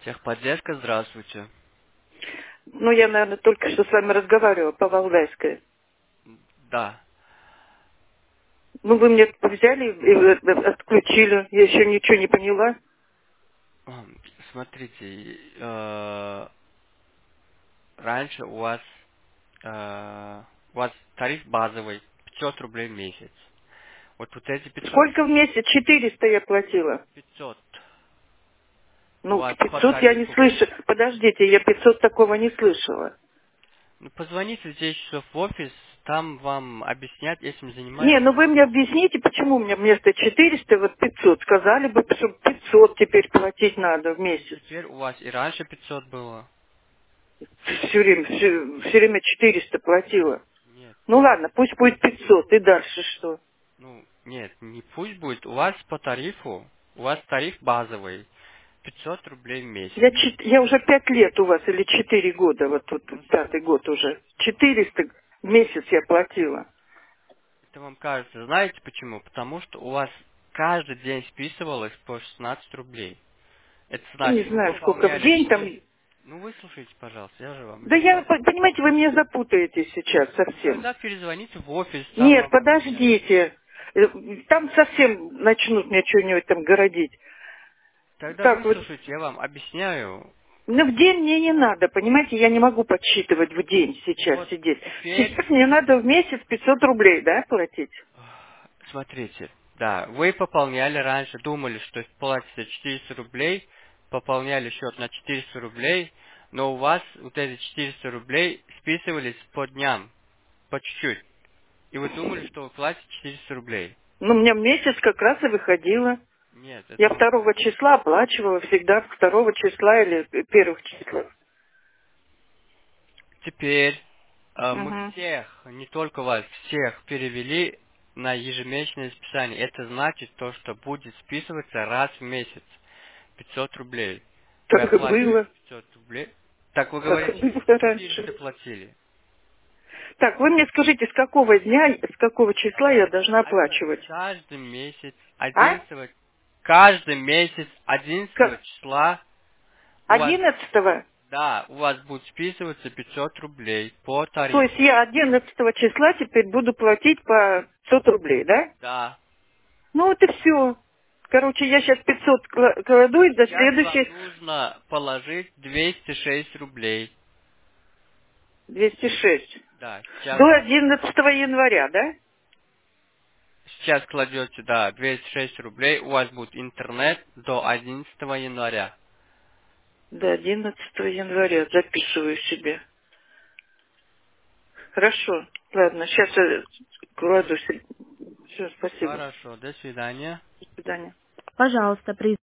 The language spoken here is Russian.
Техподдержка, здравствуйте. Ну, я, наверное, только что с вами разговаривала по Валдайской. Да. Ну, вы мне взяли и отключили. Я еще ничего не поняла. Смотрите, раньше у вас тариф базовый 500 рублей в месяц. Вот эти 500, Сколько в месяц? 400 я платила. 500 у Ну, вас по 500 я не тарифу. слышу. Подождите, я 500 такого не слышала. Ну, позвоните в 10 часов в офис, там вам объяснят, этим Не, занимаются ну вы мне объясните, почему мне вместо 400 вот 500. Сказали бы, что 500 теперь платить надо в месяц. Теперь у вас и раньше 500 было. Все время 400 платила. Нет. Ну ладно, пусть будет 500. И дальше что? Ну, нет, не пусть будет. У вас по тарифу, у вас тариф базовый, 500 рублей в месяц. Я уже 5 лет у вас, или 4 года, вот тут Ну, 5-й год уже. 400 в месяц я платила. это вам кажется. Знаете почему? Потому что у вас каждый день списывалось по 16 рублей. Это Я не значит, вы знаю, сколько в пополняли день там. 4. Ну, выслушайте, пожалуйста, я же вам Да я, объясняю. понимаете, вы меня запутаете сейчас Ну, совсем. тогда перезвоните в офис, там Нет, вам объясняют. подождите. Там совсем начнут мне что-нибудь там городить. Тогда Так вот, выслушайте, я вам объясняю. ну в день мне не надо, понимаете, я не могу подсчитывать в день сейчас Вот сидеть. теперь, Сейчас мне надо в месяц 500 рублей, да, платить? смотрите, да, вы пополняли раньше, думали, что платите 400 рублей, пополняли счет на 400 рублей, но у вас вот эти 400 рублей списывались по дням, по чуть-чуть. И вы думали, что вы платите 400 рублей. Ну, мне в месяц как раз и выходило. Нет, Я это вам второго кажется. числа оплачивала всегда, второго числа или первых числах. Теперь мы Угу. всех, не только вас, всех перевели на ежемесячное списание. Это значит то, что будет списываться раз в месяц 500 рублей. Вы Так и оплачиваете было. 500 рублей. Так вы Так и говорите, было раньше. 400 платили. Так, вы мне скажите, с какого дня, с какого числа я должна Это оплачивать? каждый месяц А? 11, каждый месяц 11 Как? числа у вас, 11-го? да, у вас будет списываться 500 рублей по То есть тарифу. я 11 числа теперь буду платить по 100 рублей, да? Да. Ну вот и все. Короче, я сейчас 500 кладу и до Сейчас вам следующих нужно положить 206 рублей. 206. Да, До 11 января, да? сейчас кладете, да, 206 рублей, у вас будет интернет до 11 января. До 11 января записываю себе. Хорошо. Ладно, сейчас я кладу себе. Все, спасибо. Хорошо, до свидания. До свидания. Пожалуйста, при